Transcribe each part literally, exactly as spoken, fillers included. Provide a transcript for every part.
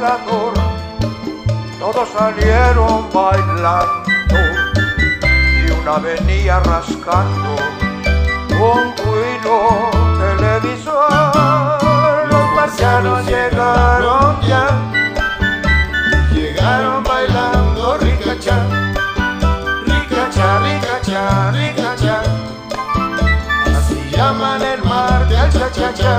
volador, todos salieron bailando y una venía rascando un ruido televisor. Los marcianos llegaron ya, llegaron bailando ricacha, ricacha, ricacha, ricacha. Así llaman el mar del cha-cha-cha.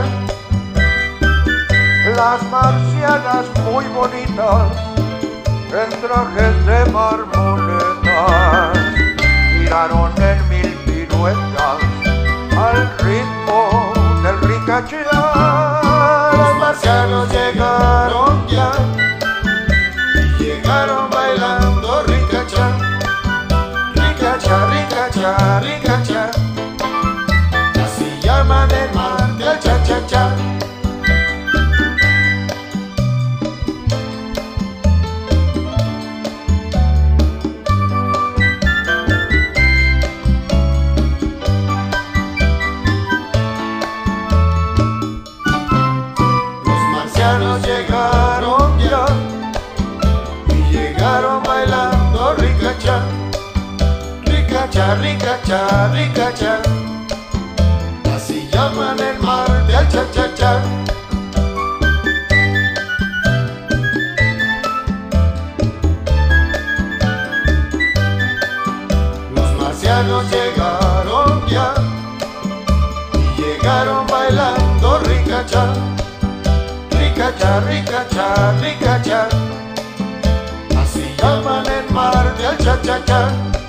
Las marcianas muy bonitas en trajes de marmoletas tiraron en mil piruetas al ritmo del ricachá. Los marcianos llegaron ya y llegaron bailando ricachá, ricachá, ricachá, ricachá. Así llaman el mar del cha-cha-cha. Llegaron ya y llegaron bailando ricacha, ricacha, ricacha, ricacha. Así llaman el mar del cha-cha-cha. Los marcianos llegaron ya y llegaron bailando ricacha, ricacha, ricacha, ricacha. Así llaman el mar del cha-cha-cha.